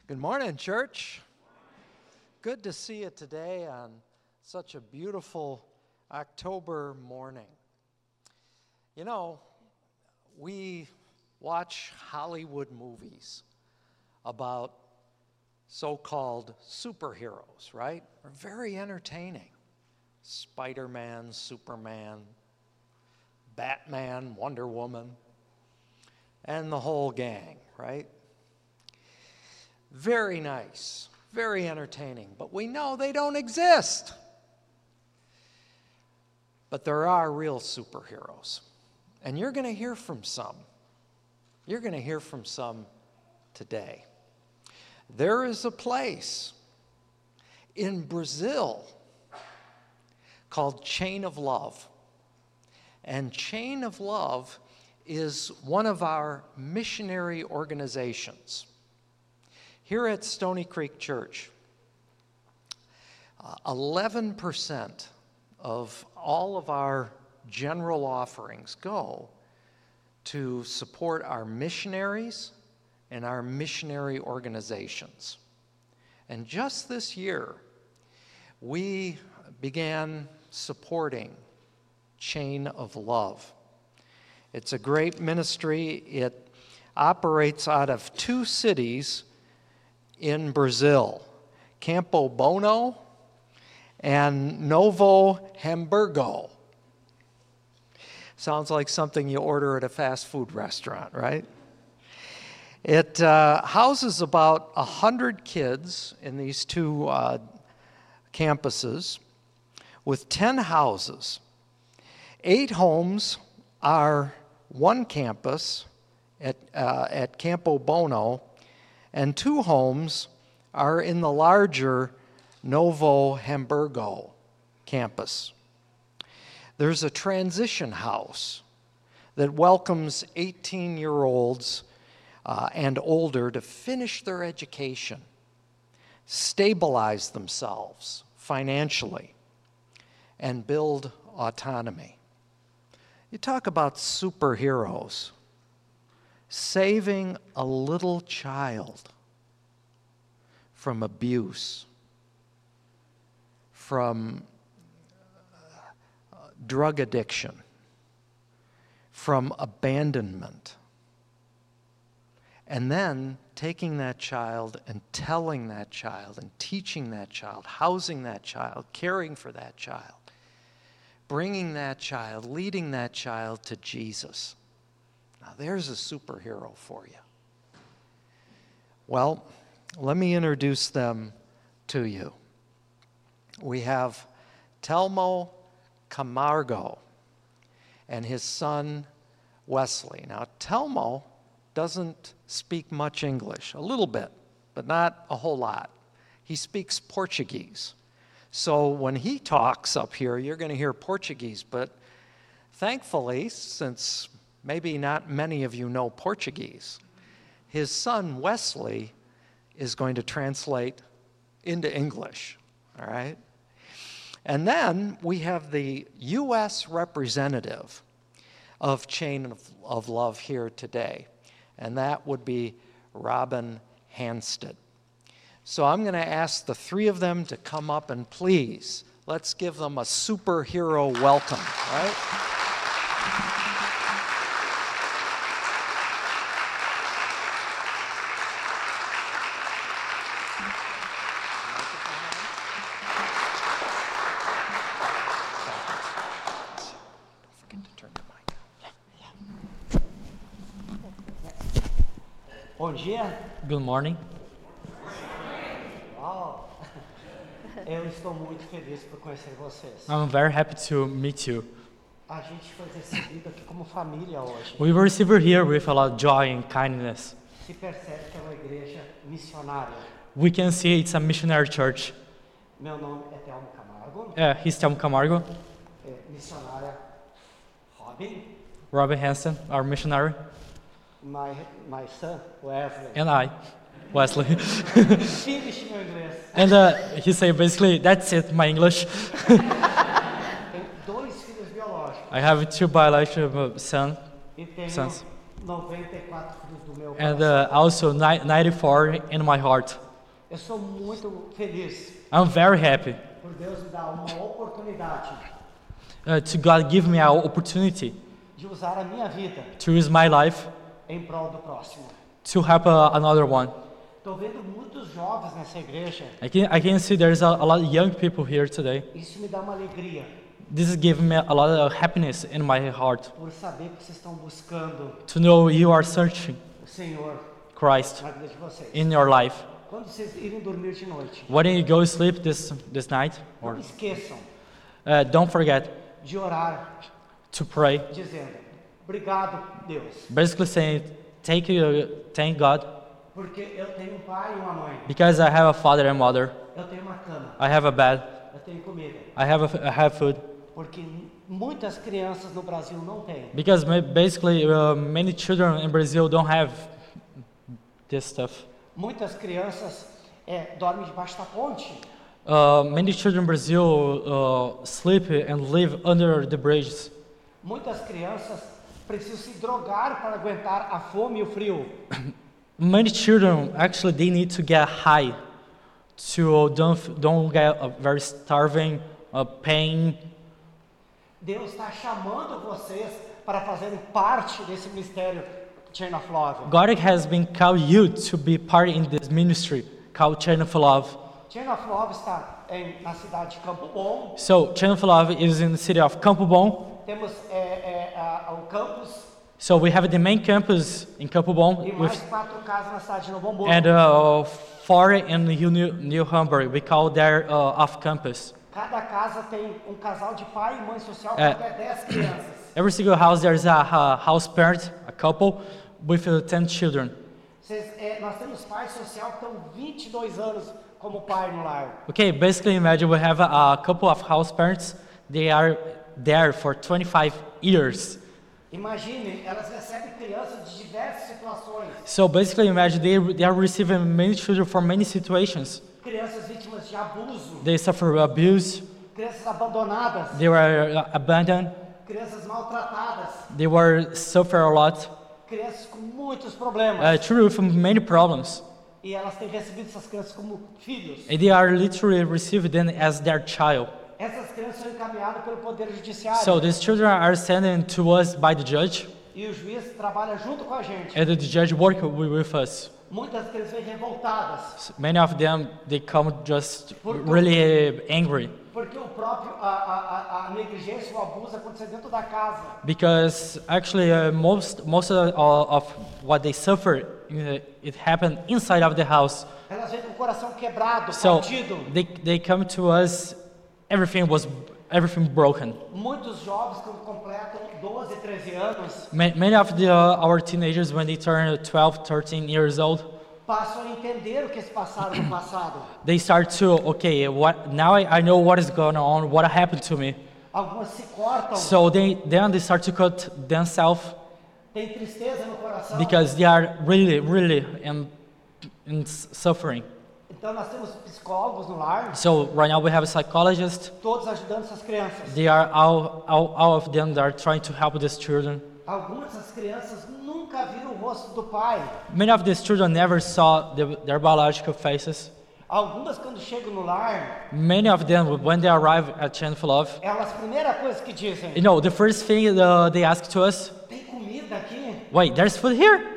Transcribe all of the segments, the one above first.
Good morning, church. Good to see you today on such a beautiful October morning. You know, we watch Hollywood movies about so-called superheroes, right? They're very entertaining. Spider-Man, Superman, Batman, Wonder Woman, and the whole gang, right? Very nice, very entertaining, but we know they don't exist. But there are real superheroes, and you're going to hear from some. You're going to hear from some today. There is a place in Brazil called Chain of Love, and Chain of Love is one of our missionary organizations. Here at Stony Creek Church, 11% of all of our general offerings go to support our missionaries and our missionary organizations. And just this year, we began supporting Chain of Love. It's a great ministry. It operates out of two cities in Brazil, Campo Bono and Novo Hamburgo. Sounds like something you order at a fast food restaurant, right? It houses about 100 kids in these two campuses with 10 houses. 8 homes are one campus at Campo Bono, and 2 homes are in the larger Novo Hamburgo campus. There's a transition house that welcomes 18-year-olds and older to finish their education, stabilize themselves financially, and build autonomy. You talk about superheroes. Saving a little child from abuse, from drug addiction, from abandonment, and then taking that child and telling that child and teaching that child, housing that child, caring for that child, bringing that child, leading that child to Jesus. Now, there's a superhero for you. Well, let me introduce them to you. We have Telmo Camargo and his son, Wesley. Now, Telmo doesn't speak much English, a little bit, but not a whole lot. He speaks Portuguese. So when he talks up here, you're going to hear Portuguese, but thankfully, since maybe not many of you know Portuguese, his son, Wesley, is going to translate into English, all right? And then we have the U.S. representative of Chain of Love here today, and that would be Robin Hanstead. So I'm going to ask the 3 of them to come up, and please, let's give them a superhero welcome, all right? Bom dia. Good morning. Uau! Eu estou muito feliz por conhecer vocês. I'm very happy to meet you. A gente foi recebido aqui como família hoje. We were received here with a lot of joy and kindness. Se percebe que é uma igreja missionária. We can see it's a missionary church. Meu nome é Telmo Camargo. He's Telmo Camargo. Missionária Robin Hanstead, our missionary. My son, Wesley. And I, Wesley. Finish meu inglês. And he said basically, that's it, my English. Tenho 2 filhos biológicos. I have 2 biological sons. E tenho 94 filhos do meu and coração. also 94 in my heart. Eu sou muito feliz I'm very happy por Deus me dar uma oportunidade to God give me an opportunity de usar a minha vida to use my life em prol do próximo. to help another one. Estou vendo muitos jovens nessa igreja. I can see there's a lot of young people here today. Isso me dá uma alegria This is giving me a lot of happiness in my heart por saber que vocês estão buscando to know you are searching o Senhor Christ na vida de vocês. in your life. Quando vocês irem dormir de noite, When you go to sleep this night, não or esqueçam don't forget de orar to pray. dizendo: obrigado, Deus, Basically saying, thank God, porque eu tenho um pai e uma mãe, because I have a father and mother. eu tenho uma cama, I have a bed. eu tenho comida, I have food. porque muitas crianças no Brasil não têm. Because basically many children in Brazil don't have this stuff. Muitas crianças dormem debaixo da ponte. Many children in Brazil sleep and live under the bridges. Muitas crianças precisam se drogar para aguentar a fome e o frio. Many children actually they need to get high to don't get very starving, pain. Deus está chamando vocês para fazerem parte desse ministério Chain of Love. God has been called you to be part in this ministry called Chain of Love. Chain of Love está na cidade de Campo Bom. So Chain of Love is in the city of Campo Bom. Temos o campus So we have the main campus in Campo Bom e mais 4 casas na cidade de Novo Hamburgo. and 4 in New Hamburg. We call there off campus. Cada casa tem um casal de pai e mãe social com até 10 crianças. Every single house there's a house parent, a couple with 10 children. Nós temos pai social que estão 22 anos como pai no lar. Okay, basically imagine we have a couple of house parents. They are there for 25 years. Imagine, elas recebem crianças de diversas situações. So basically imagine they are receiving many children from many situations. Crianças vítimas de abuso, They suffer abuse, crianças abandonadas, they were abandoned, crianças maltratadas, they were suffer a lot, crianças com muitos problemas. true from many problems. E elas têm recebido essas crianças como filhos. And they are literally receiving them as their child. Essas crianças são encaminhadas pelo Poder Judiciário. So these children are sent to us by the judge, E o juiz trabalha junto com a gente. and the judge work with us. Muitas crianças vêm revoltadas, Many of them, they come just really angry porque o próprio a negligência, o abuso acontece dentro da casa. because actually most of what they suffer, it happened inside of the house. Elas vêm com o coração quebrado, So partido. they come to us, everything broken. Muitos jovens que completam 12, 13 anos Many of our teenagers, when they turn 12, 13 years old, passam a entender o que se passaram no passado. they start to, okay, now I know what is going on, what happened to me. Algumas se cortam, So then they start to cut themselves têm tristeza no coração. because they are really in suffering. Então nós temos psicólogos no lar, So right now we have a psychologist. todos ajudando essas crianças. They are all of them that are trying to help these children. Algumas dessas crianças nunca viram o rosto do pai. Many of these children never saw their biological faces. Algumas quando chegam no lar, Many of them, when they arrive at Chain of Love, elas a primeira coisa que dizem: the first thing they ask to us, tem comida aqui? wait, there's food here?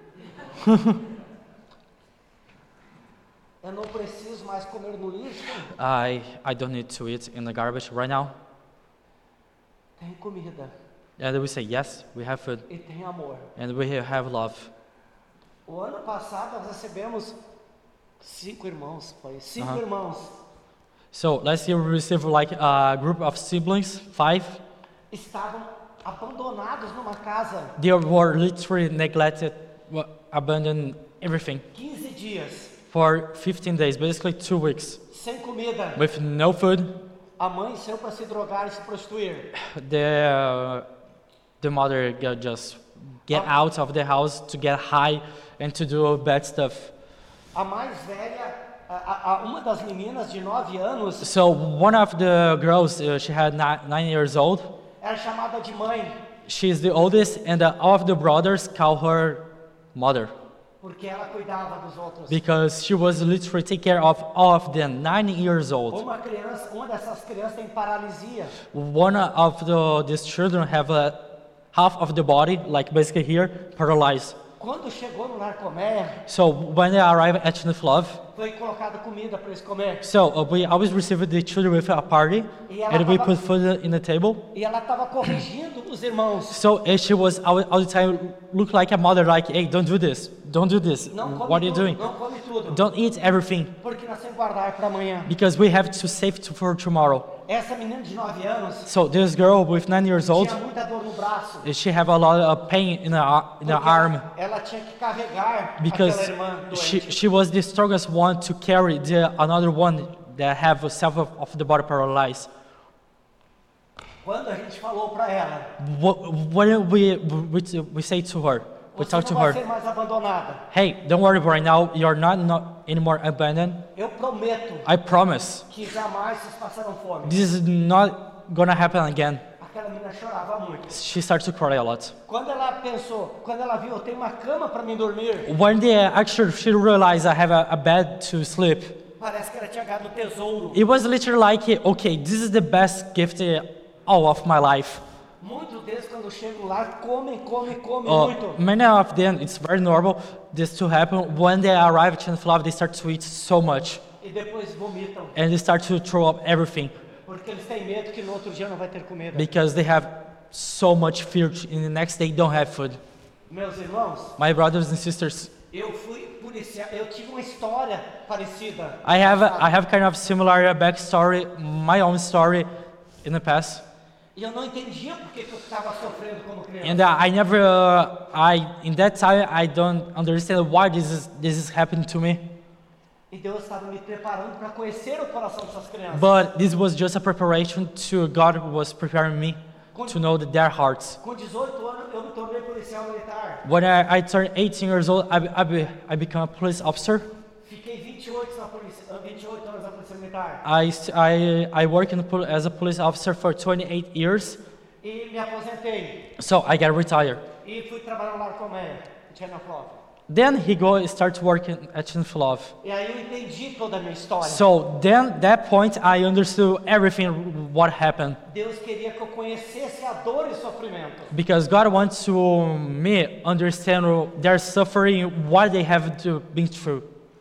Eu não preciso mais comer no lixo. I don't need to eat in the garbage right now. Tem comida And we say, yes, we have food e tem amor. and we have love. O ano passado nós recebemos 5 irmãos, foi 5 Aham. irmãos. So last year we received like a group of siblings, 5. Estavam abandonados numa casa They were literally neglected, abandoned everything 15 dias, for 15 days, basically 2 weeks, sem comida. with no food. A mãe saiu para se drogar e se prostituir. The mother just get out of the house to get high and to do bad stuff. A mais velha, uma das meninas de 9 anos, So one of the girls, she had 9 years old. era chamada de mãe. she's the oldest, and all of the brothers call her mother porque ela cuidava dos outros. because she was literally taking care of all of them, 9 years old. Uma dessas crianças tem paralisia. One of these children have half of the body, like basically here, paralyzed. Quando chegou no lar comer, So when they arrive at Chinflov, foi colocada comida para eles comer. so we always receive the children with a party, and we put food in the table. E ela estava corrigindo os irmãos. So she was all the time look like a mother, like, hey, don't do this, don't do this. Não come What are you tudo, doing? não come tudo. Don't eat everything Porque nós temos que guardar para amanhã. because we have to save for tomorrow. Essa menina de 9 anos So this girl with 9 years old, tinha muita dor no braço. she have a lot of pain in her Porque arm ela tinha que carregar because aquela irmã doente. she was the strongest one to carry another one that have self of the body paralyzed. Quando a gente falou para ela, What we say to her, we você talk não to vai her, ser mais abandonada. hey, don't worry right now, you're not anymore abandoned. Eu prometo I promise. que jamais vocês passarão fome. This is not gonna happen again. Aquela menina chorava muito. She starts to cry a lot. Quando ela pensou, quando ela viu, eu tenho uma cama para mim dormir, One day, actually, she realized I have a bed to sleep. parece que ela tinha ganhado um tesouro. It was literally like, okay, this is the best gift all of my life. Muitos deles, quando chegam lá, comem muito. Many of them, it's very normal this to happen. When they arrive at Chinflov, they start to eat so much E depois vomitam, and they start to throw up everything porque eles têm medo que no outro dia não vai ter comida. because they have so much fear and the next day don't have food. Meus irmãos, My brothers and sisters, eu fui policial, eu tive uma história parecida. I have kind of similar backstory, my own story in the past. E eu não entendia por que eu estava sofrendo como criança. And I never, in that time, I don't understand why this is happening to me. E Deus estava me preparando para conhecer o coração dessas crianças. But this was just a preparation to God was preparing me to know their hearts. Com 18 anos, eu me tornei policial militar. When I turned 18 years old, I became a police officer. Fiquei 28 anos na polícia militar. I worked as a police officer for 28 years, E me aposentei. so I got retired. E fui trabalhar no Lar Coméia, em Tchernoflov. Then starts working at Chinflov. E aí eu entendi toda a minha história. So then, that point, I understood everything what happened. Deus queria que eu conhecesse a dor e sofrimento. Because God wants to me understand their suffering, what they have been through.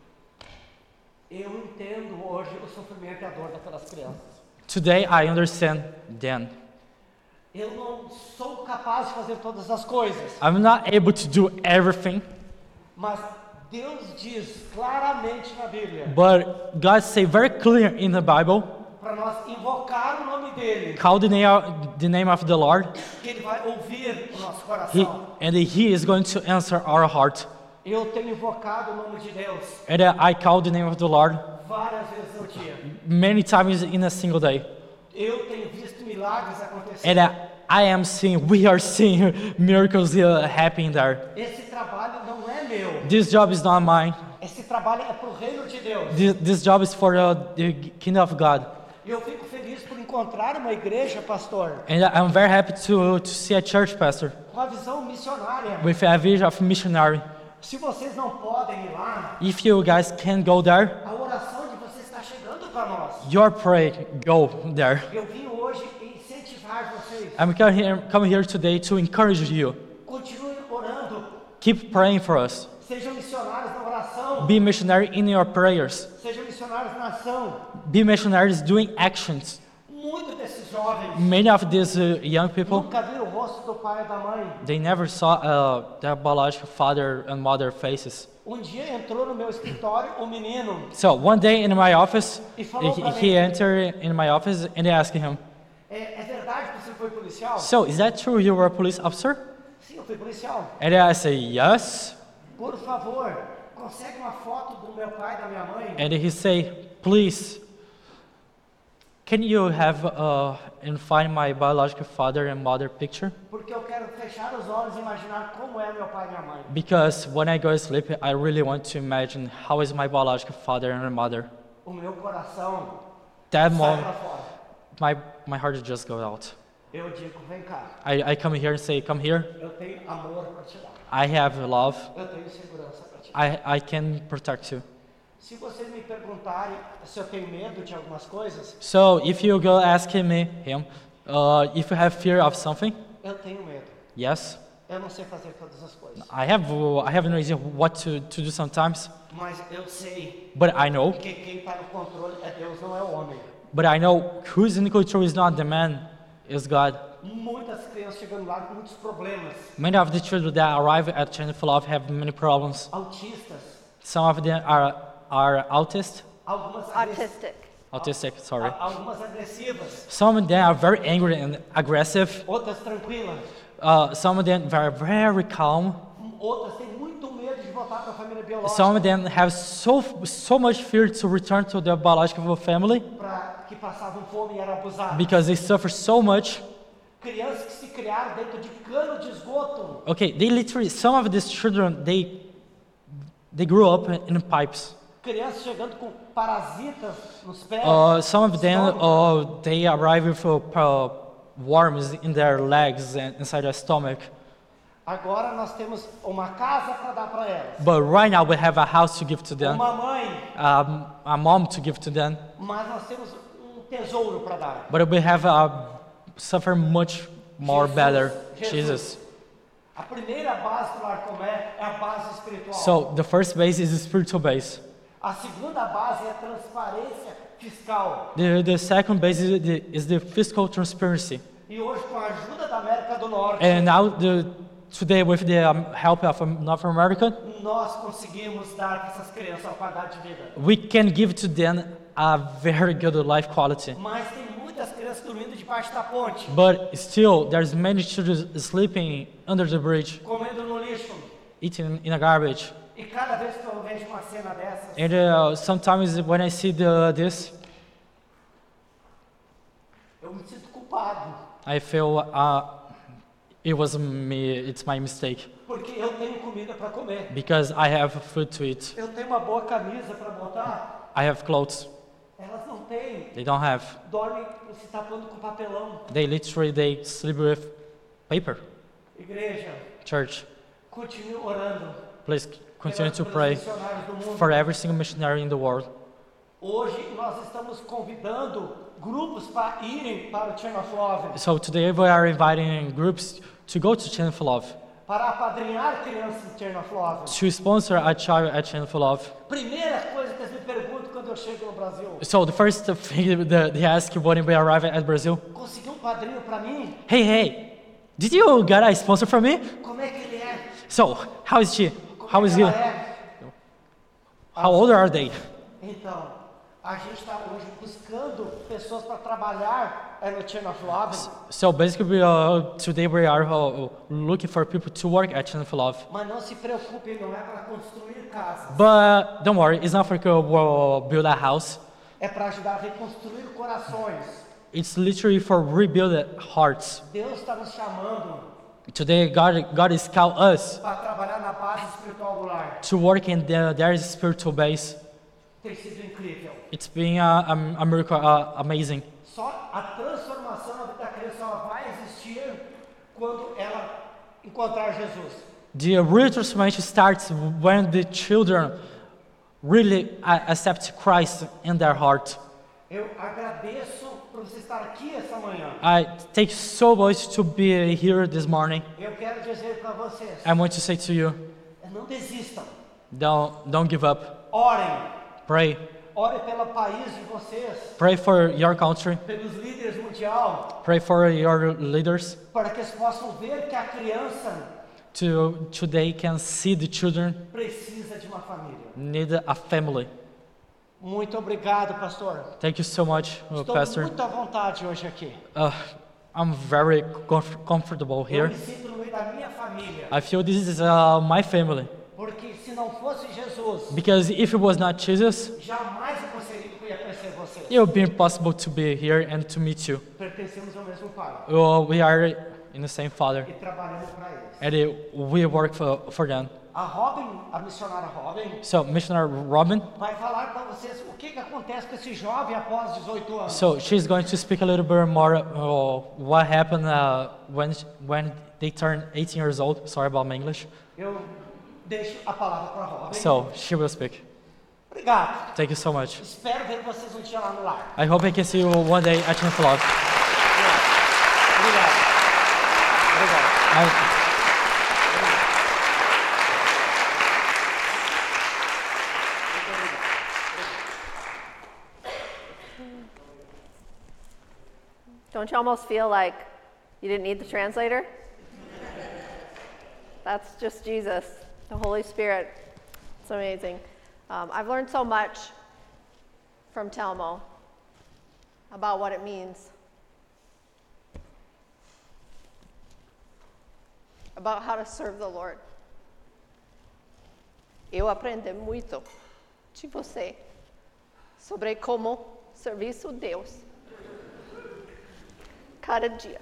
Eu entendo hoje o sofrimento e a dor daquelas crianças. Today I understand then. Eu não sou capaz de fazer todas as coisas, I'm not able to do everything, mas Deus diz claramente na Bíblia but God say very clear in the Bible, para nós invocar o nome dele, call the name of the Lord, que ele vai ouvir o nosso coração. and He is going to answer our heart. Eu tenho invocado o nome de Deus And I call the name of the Lord várias vezes no dia. many times in a single day. Eu tenho visto milagres acontecer. And we are seeing miracles happening there. Esse trabalho não é meu. This job is not mine. Esse trabalho é para o reino de Deus. This job is for the kingdom of God. E eu fico feliz por encontrar uma igreja, pastor, And I'm very happy to see a church pastor com a visão missionária. with a vision of missionary. Se vocês não podem ir lá, If you guys can't go there, a oração de vocês está chegando para nós. your pray, go there. Eu vim hoje incentivar vocês. I'm come here today to encourage you. Continuem orando. Keep praying for us. Sejam missionários na oração. Be missionary in your prayers. Sejam missionários na ação. Be missionaries doing actions. Muitos desses jovens Many of these young people, nunca viram o rosto do pai e da mãe. they never saw their biological father and mother faces. Um dia entrou no meu escritório um menino So one day in my office, e falou para he mim, entered in my office and they asked him, é verdade que você foi policial? so is that true you were a police officer? Sim, eu fui policial. And I say, yes. Por favor, consegue uma foto do meu pai e da minha mãe? And he say, please, can you have and find my biological father and mother picture? Porque eu quero fechar os olhos e imaginar como é meu pai e minha mãe. Because when I go to sleep, I really want to imagine how is my biological father and mother. O meu coração That sai moment, para fora. my heart just goes out. eu digo, vem cá, I come here and say, come here. eu tenho amor para te dar, I have love. eu tenho segurança para te dar. I can protect you. Se vocês me perguntarem se eu tenho medo de algumas coisas, So if you go asking me, if you have fear of something, eu tenho medo. yes, Eu não sei fazer todas as coisas, I have no idea what to do sometimes, mas eu sei but I know. que quem está no controle é Deus, não é o homem. But I know who's in control is not the man, is God. Muitas crianças chegando lá com muitos problemas, Many of the children that arrive at Channel for Love have many problems. autistas, Some of them are autist, autistic, sorry. algumas agressivas, Some of them are very angry and aggressive. outras tranquilas, Some of them are very calm. outras têm muito medo de voltar para a família biológica, Some of them have so much fear to return to their biological family que passavam fome e eram abusadas. because they suffer so much. Crianças que se criaram dentro de cano de esgoto. Okay, they literally, some of these children, they grew up in pipes. Crianças chegando com parasitas nos pés. Some of them, estômago. they arrive with worms in their legs and inside their stomach. Agora nós temos uma casa para dar para elas. But right now we have a house to give to them, Uma mãe, a mom to give to them. mas nós temos tesouro para dar. But we have suffer much more better, Jesus. A primeira base do Lar Comé é a base espiritual. So the first base is the spiritual base. A segunda base é a transparência fiscal. The second base is the fiscal transparency. E hoje, com a ajuda da América do Norte, And now today with the help of North America, nós conseguimos dar para essas crianças uma qualidade de vida. we can give to them a very good life quality. Mas tem muitas crianças dormindo debaixo da ponte, But still, there's many children sleeping under the bridge, comendo no lixo. eating in a garbage. E cada vez que eu vejo uma cena dessas, And sometimes when I see this, eu me sinto culpado, I feel it was me, it's my mistake. porque eu tenho comida para comer. Because I have food to eat. Eu tenho uma boa camisa para botar, I have clothes. elas não têm. They don't have. Dormem se tapando com papelão. They sleep with paper. Igreja, Church, continue orando. please continue to pelos pray missionários do mundo. for every single missionary in the world. Hoje nós estamos convidando grupos para irem para o Chain of Love, So today we are inviting groups to go to Channel for Love, para apadrinhar crianças no Chain of Love. to sponsor a child at Channel for Love. Primeira coisa que eles me perguntam quando eu chego no Brasil: So the first thing that they ask when we arrive at Brazil, conseguiu um padrinho para mim? hey, did you get a sponsor from me? Como é que ele é? So how is she? Como How é is que he? ela é? How old are they? Então, a gente está hoje buscando pessoas para trabalhar no Chain of Love, So basically, today we are looking for people to work at Channel for Love. mas não se preocupem, não é para construir casas, But don't worry, it's not for we'll build a house. é para ajudar a reconstruir corações. It's literally for rebuild hearts. Deus está nos chamando Today, God is called us para trabalhar na base espiritual do lar. to work in their spiritual base. Tem sido incrível. It's been a miracle, amazing. Só a transformação na vida da criança ela vai existir quando ela encontrar Jesus. The real transformation starts when the children really accept Christ in their heart. Eu agradeço por você estar aqui essa manhã. I take so much to be here this morning. Eu quero dizer para vocês, I want to say to you, não desistam. don't give up. Orem. Pray. Ore pelo país de vocês, Pray for your country. pelos líderes mundial, Pray for your leaders. para que eles possam ver que a criança Today can see the children precisa de uma família. need a family. Muito obrigado, pastor. Thank you so much, Estou Pastor. muito à vontade hoje aqui. I'm very comfortable Eu here. me sinto no meio da minha família, I feel this is my family. porque se não fosse Jesus, Because if it was not Jesus, jamais eu ia conhecer vocês. it would be impossible to be here and to meet you. Pertencemos ao mesmo Pai We are in the same Father, e trabalhamos para eles. and we work for them. A Robin, a missionária Robin, So missionary Robin. vai falar para vocês o que acontece com esse jovem após 18 anos. So she's going to speak a little bit more what happened when they turn 18 years old. Sorry about my English. Eu deixo a palavra para a Robin. So she will speak. Obrigado. Thank you so much. Espero ver vocês um dia lá no lar. I hope I can see you one day at Church of Love. Obrigado. Obrigado. Don't you almost feel like you didn't need the translator? That's just Jesus, the Holy Spirit. It's amazing. I've learned so much from Telmo about what it means, about how to serve the Lord. Eu aprendi muito de você sobre como servir o Deus cada dia.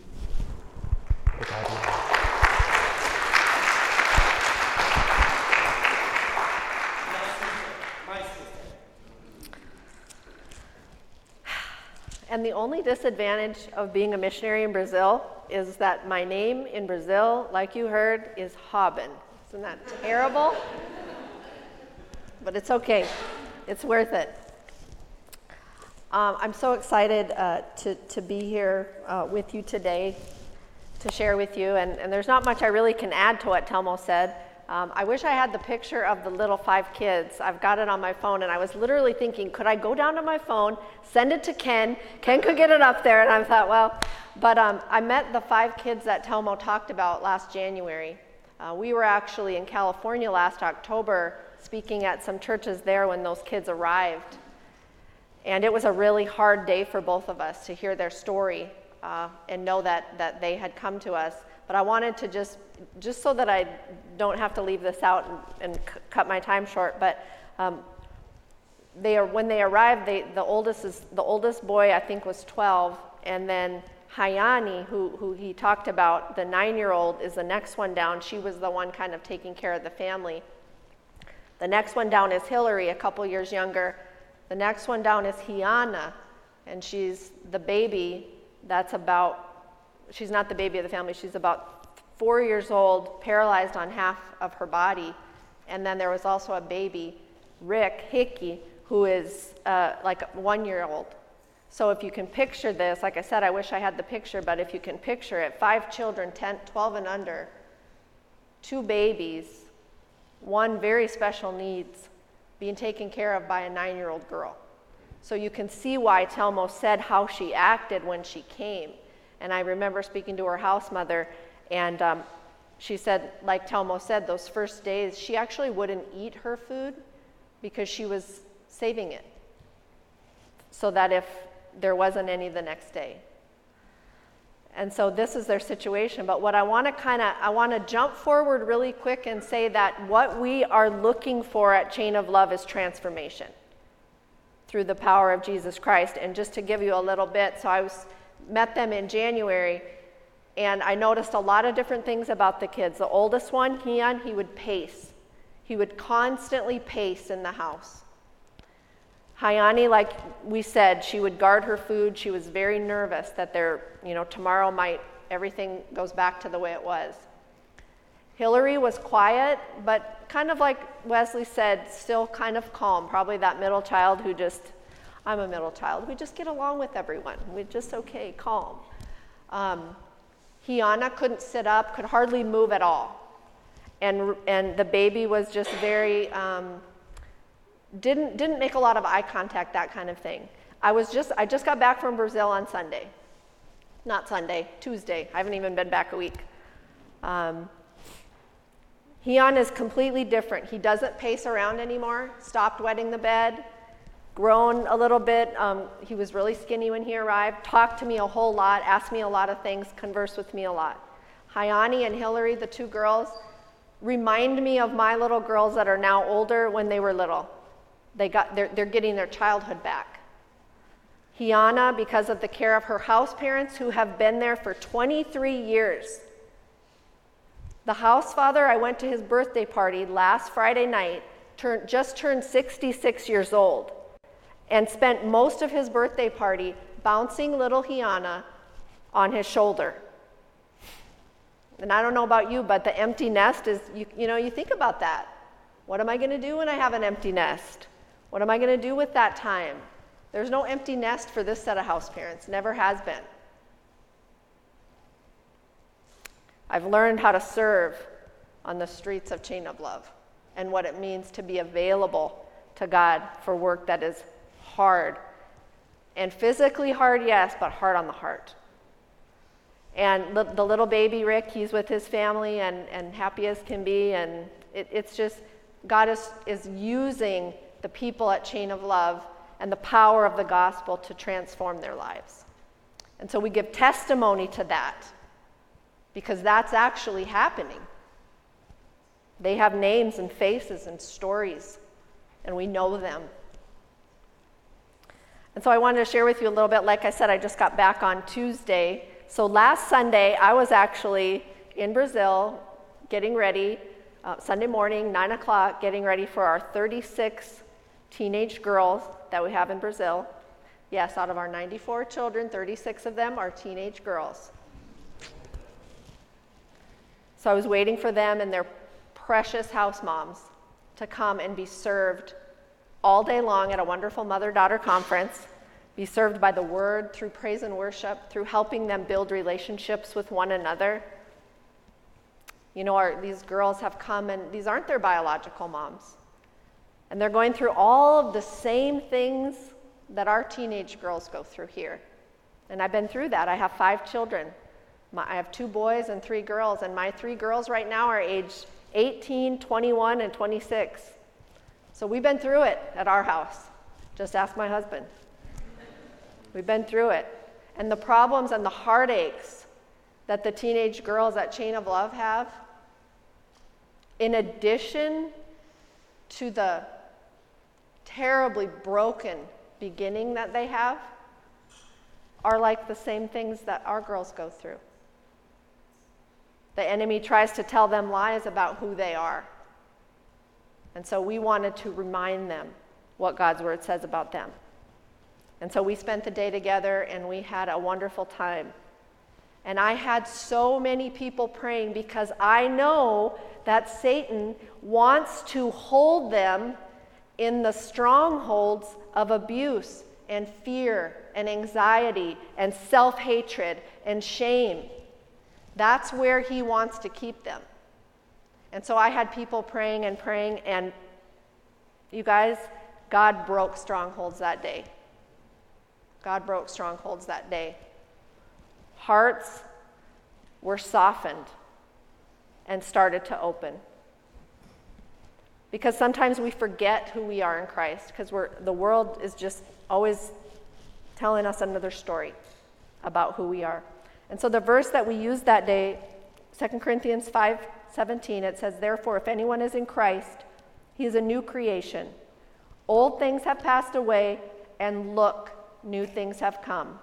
And the only disadvantage of being a missionary in Brazil is that my name in Brazil, like you heard, is Robin. Isn't that terrible? But it's okay. It's worth it. I'm so excited to be here with you today to share with you. And there's not much I really can add to what Telmo said. I wish I had the picture of the little 5 kids. I've got it on my phone, and I was literally thinking, could I go down to my phone, send it to Ken? Ken could get it up there, and I thought, well, but I met the 5 kids that Telmo talked about last January. We were actually in California last October speaking at some churches there when those kids arrived. And it was a really hard day for both of us to hear their story and know that they had come to us. But I wanted to just so that I don't have to leave this out and cut my time short. But when they arrived, the oldest boy I think was 12, and then Hayani, who he talked about, the 9-year-old, is the next one down. She was the one kind of taking care of the family. The next one down is Hillary, a couple years younger. The next one down is Hiana, and she's the baby she's not the baby of the family, she's about 4 years old, paralyzed on half of her body. And then there was also a baby, Rick Hickey, who is like a 1-year-old. So if you can picture this, like I said, I wish I had the picture, but if you can picture it, 5 children, 12 and under, 2 babies, 1 very special needs, being taken care of by a 9-year-old girl. So you can see why Telmo said how she acted when she came. And I remember speaking to her house mother, and she said, like Telmo said, those first days, she actually wouldn't eat her food because she was saving it so that if there wasn't any the next day. And so this is their situation. But what I want to jump forward really quick and say that what we are looking for at Chain of Love is transformation through the power of Jesus Christ. And just to give you a little bit, so I met them in January, and I noticed a lot of different things about the kids. The oldest one, Hian, he would pace. He would constantly pace in the house. Hayani, like we said, she would guard her food. She was very nervous that tomorrow everything goes back to the way it was. Hillary was quiet, but kind of like Wesley said, still kind of calm. Probably that middle child I'm a middle child. We just get along with everyone. We're just okay, calm. Hiana couldn't sit up, could hardly move at all. And the baby was just very, didn't make a lot of eye contact, that kind of thing. I just got back from Brazil on Sunday. Not Sunday, Tuesday. I haven't even been back a week. Hian is completely different. He doesn't pace around anymore, stopped wetting the bed, grown a little bit. He was really skinny when he arrived, talked to me a whole lot, asked me a lot of things, conversed with me a lot. Hayani and Hillary, the 2 girls, remind me of my little girls that are now older when they were little. They're getting their childhood back. Hiana, because of the care of her house parents who have been there for 23 years. The house father, I went to his birthday party last Friday night, just turned 66 years old, and spent most of his birthday party bouncing little Hiana on his shoulder. And I don't know about you, but the empty nest is, you think about that. What am I going to do when I have an empty nest? What am I going to do with that time? There's no empty nest for this set of house parents, never has been. I've learned how to serve on the streets of Chain of Love and what it means to be available to God for work that is hard. And physically hard, yes, but hard on the heart. And the little baby Rick, he's with his family and happy as can be. And it's just, God is using the people at Chain of Love and the power of the gospel to transform their lives. And so we give testimony to that because that's actually happening. They have names and faces and stories, and we know them. And so I wanted to share with you a little bit. Like I said, I just got back on Tuesday. So last Sunday, I was actually in Brazil getting ready, Sunday morning, 9 o'clock, getting ready for our 36 teenage girls that we have in Brazil. Yes, out of our 94 children, 36 of them are teenage girls. So I was waiting for them and their precious house moms to come and be served all day long at a wonderful mother-daughter conference, be served by the word, through praise and worship, through helping them build relationships with one another. These girls have come, and these aren't their biological moms. And they're going through all of the same things that our teenage girls go through here. And I've been through that. I have 5 children. I have 2 boys and 3 girls, and my 3 girls right now are aged 18, 21, and 26. So we've been through it at our house. Just ask my husband. We've been through it. And the problems and the heartaches that the teenage girls at Chain of Love have, in addition to the terribly broken beginning that they have, are like the same things that our girls go through. The enemy tries to tell them lies about who they are. And so we wanted to remind them what God's word says about them. And so we spent the day together and we had a wonderful time. And I had so many people praying because I know that Satan wants to hold them in the strongholds of abuse and fear and anxiety and self-hatred and shame. That's where he wants to keep them. And so I had people praying, and you guys, God broke strongholds that day. God broke strongholds that day. Hearts were softened and started to open. Because sometimes we forget who we are in Christ, because the world is just always telling us another story about who we are. And so the verse that we used that day, 2 Corinthians 5:17, it says, "Therefore, if anyone is in Christ, he is a new creation. Old things have passed away, and look, new things have come."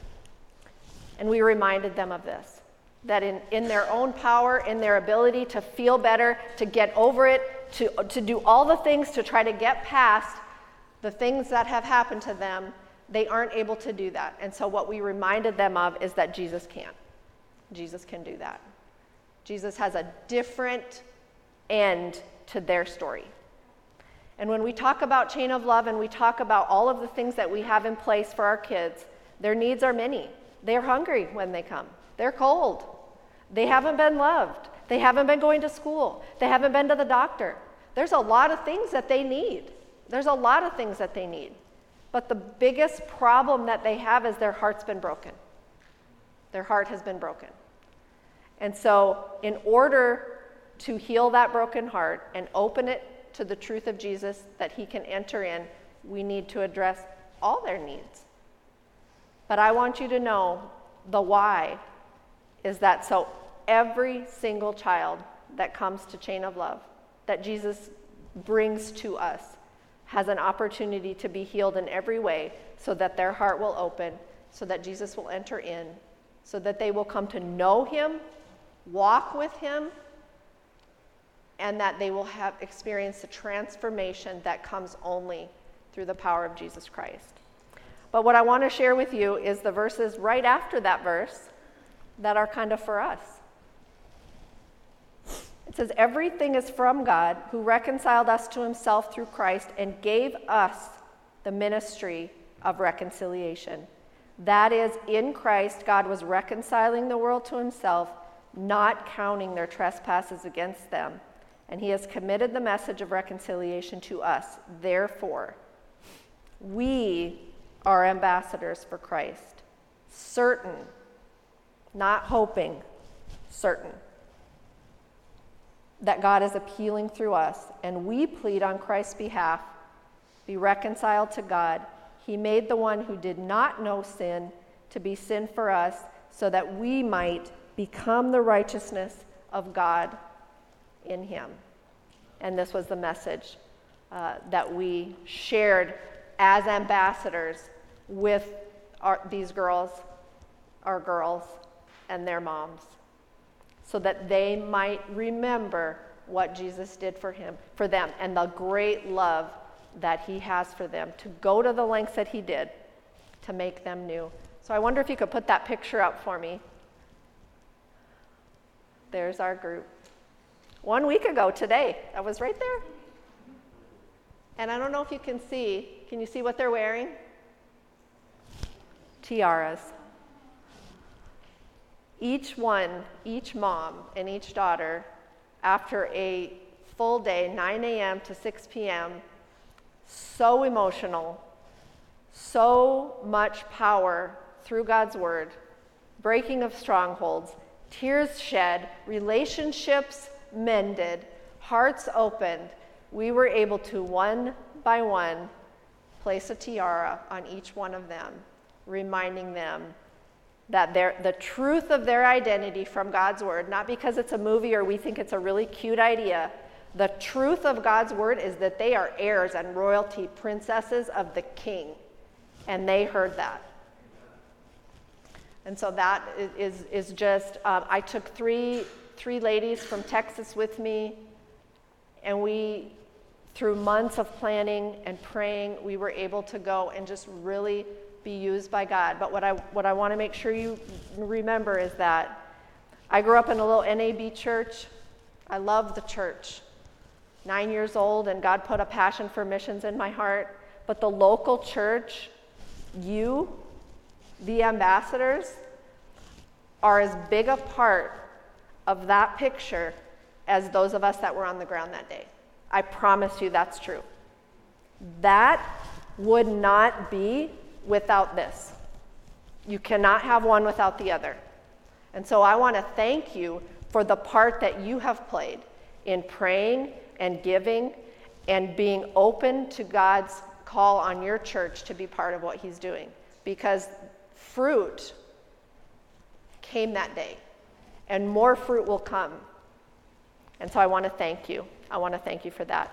And we reminded them of this, that in their own power, in their ability to feel better, to get over it, to do all the things to try to get past the things that have happened to them, they aren't able to do that. And so what we reminded them of is that Jesus can. Jesus can do that. Jesus has a different end to their story. And when we talk about Chain of Love and we talk about all of the things that we have in place for our kids, their needs are many. They're hungry when they come. They're cold. They haven't been loved. They haven't been going to school. They haven't been to the doctor. There's a lot of things that they need. There's a lot of things that they need. But the biggest problem that they have is their heart's been broken. Their heart has been broken. And so in order to heal that broken heart and open it to the truth of Jesus that he can enter in, we need to address all their needs. But I want you to know the why is that so every single child that comes to Chain of Love, that Jesus brings to us, has an opportunity to be healed in every way so that their heart will open, so that Jesus will enter in, so that they will come to know him, walk with him, and that they will have experienced the transformation that comes only through the power of Jesus Christ. But what I want to share with you is the verses right after that verse that are kind of for us. It says, everything is from God, who reconciled us to himself through Christ and gave us the ministry of reconciliation. That is, in Christ, God was reconciling the world to himself, not counting their trespasses against them. And he has committed the message of reconciliation to us. Therefore, we are ambassadors for Christ, certain, not hoping, certain, that God is appealing through us, and we plead on Christ's behalf, be reconciled to God. He made the one who did not know sin to be sin for us, so that we might become the righteousness of God in him. And this was the message that we shared as ambassadors with these girls, our girls, and their moms, so that they might remember what Jesus did for them, and the great love that he has for them, to go to the lengths that he did to make them new. So I wonder if you could put that picture up for me. There's our group. 1 week ago today, I was right there. And I don't know if you can you see what they're wearing? Tiaras. Each one, each mom and each daughter, after a full day, 9 a.m. to 6 p.m., so emotional, so much power through God's word, breaking of strongholds, tears shed, relationships mended, hearts opened. We were able to, one by one, place a tiara on each one of them, reminding them that the truth of their identity from God's word, not because it's a movie or we think it's a really cute idea, the truth of God's word is that they are heirs and royalty, princesses of the king. And they heard that. And so that is just, I took three ladies from Texas with me, and we, through months of planning and praying, we were able to go and just really be used by God. But what I want to make sure you remember is that I grew up in a little NAB church. I love the church. 9 years old, and God put a passion for missions in my heart. But the local church, you, the ambassadors, are as big a part of that picture as those of us that were on the ground that day. I promise you that's true. That would not be without this. You cannot have one without the other. And so I want to thank you for the part that you have played in praying and giving and being open to God's call on your church to be part of what he's doing. Because fruit came that day, and more fruit will come. And so I want to thank you. I want to thank you for that.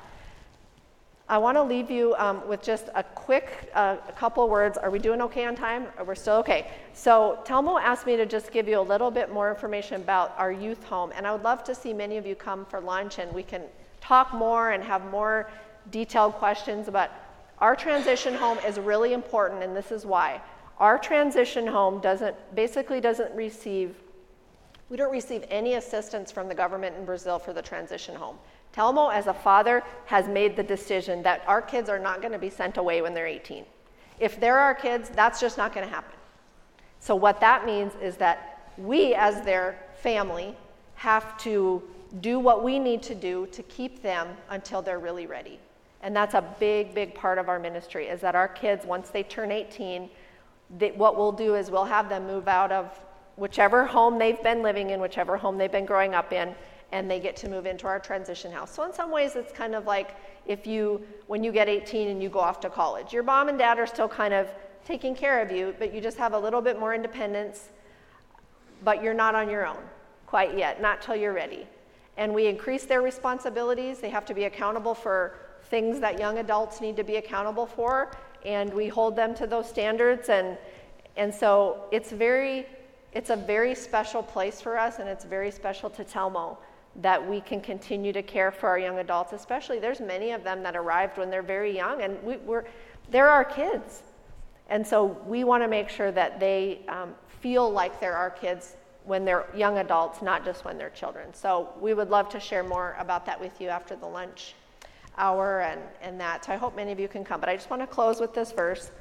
I want to leave you with just a quick a couple words. Are we doing okay on time? Or we're still okay? So Telmo asked me to just give you a little bit more information about our youth home, and I would love to see many of you come for lunch, and we can talk more and have more detailed questions. But our transition home is really important, and this is why. Our transition home doesn't receive, we don't receive any assistance from the government in Brazil for the transition home. Telmo, as a father, has made the decision that our kids are not going to be sent away when they're 18. If they're our kids, that's just not going to happen. So what that means is that we, as their family, have to do what we need to do to keep them until they're really ready. And that's a big, big part of our ministry, is that our kids, once they turn 18, what we'll do is we'll have them move out of whichever home they've been living in, whichever home they've been growing up in, and they get to move into our transition house. So in some ways, it's kind of like when you get 18 and you go off to college. Your mom and dad are still kind of taking care of you, but you just have a little bit more independence, but you're not on your own quite yet, not till you're ready. And we increase their responsibilities. They have to be accountable for things that young adults need to be accountable for, and we hold them to those standards. And so it's a very special place for us, and it's very special to Telmo that we can continue to care for our young adults, especially there's many of them that arrived when they're very young, and they're our kids. And so we want to make sure that they feel like they're our kids when they're young adults, not just when they're children. So we would love to share more about that with you after the lunch hour and that. So I hope many of you can come. But I just want to close with this verse.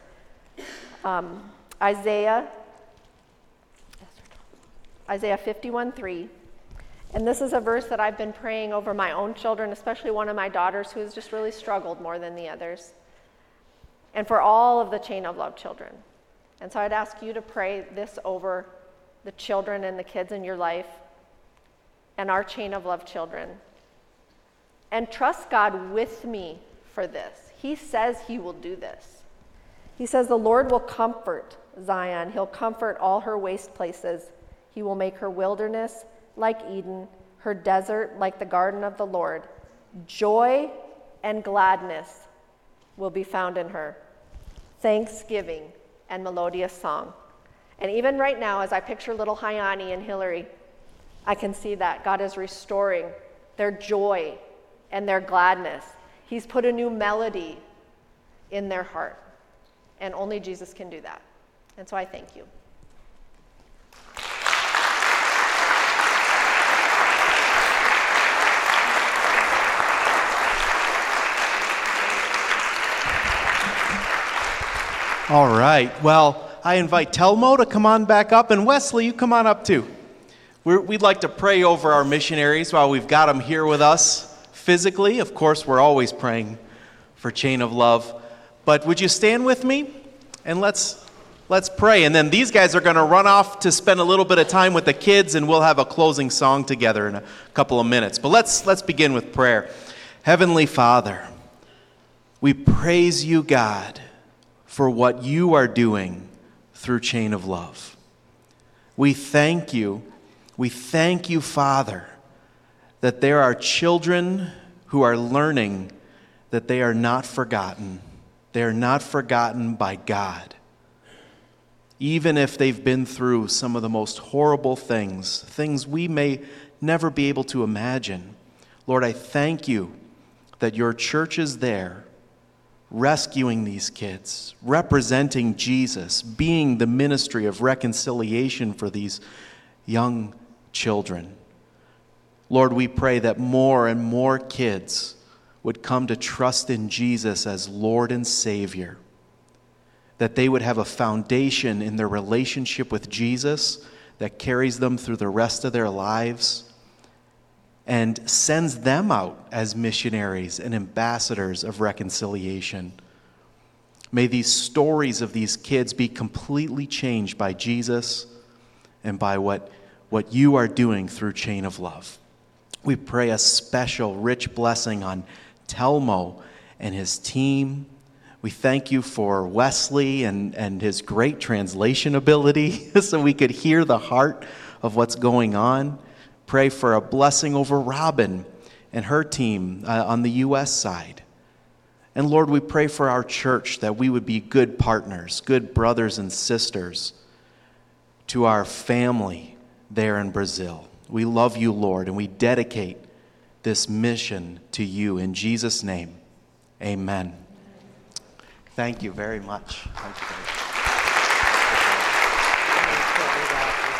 Isaiah 51:3. And this is a verse that I've been praying over my own children, especially one of my daughters who has just really struggled more than the others, and for all of the Chain of Love children. And so I'd ask you to pray this over the children and the kids in your life and our Chain of Love children. And trust God with me for this. He says he will do this. He says the Lord will comfort Zion. He'll comfort all her waste places. He will make her wilderness like Eden, her desert like the garden of the Lord. Joy and gladness will be found in her, thanksgiving and melodious song. And even right now, as I picture little Hayani and Hillary, I can see that God is restoring their joy and their gladness. He's put a new melody in their heart, and only Jesus can do that. And so I thank you. All right. Well, I invite Telmo to come on back up, and Wesley, you come on up too. We'd like to pray over our missionaries while we've got them here with us physically. Of course, we're always praying for Chain of Love. But would you stand with me? And let's pray. And then these guys are going to run off to spend a little bit of time with the kids, and we'll have a closing song together in a couple of minutes. But let's begin with prayer. Heavenly Father, we praise you, God, for what you are doing through Chain of Love. We thank you. We thank you, Father, that there are children who are learning that they are not forgotten. They are not forgotten by God. Even if they've been through some of the most horrible things we may never be able to imagine. Lord, I thank you that your church is there, rescuing these kids, representing Jesus, being the ministry of reconciliation for these young children. Lord, we pray that more and more kids would come to trust in Jesus as Lord and Savior, that they would have a foundation in their relationship with Jesus that carries them through the rest of their lives and sends them out as missionaries and ambassadors of reconciliation. May these stories of these kids be completely changed by Jesus and by what you are doing through Chain of Love. We pray a special, rich blessing on Telmo and his team. We thank you for Wesley and his great translation ability so we could hear the heart of what's going on. Pray for a blessing over Robin and her team on the U.S. side. And Lord, we pray for our church that we would be good partners, good brothers and sisters to our family there in Brazil. We love you, Lord, and we dedicate this mission to you. In Jesus' name, amen. Thank you very much. Thank you.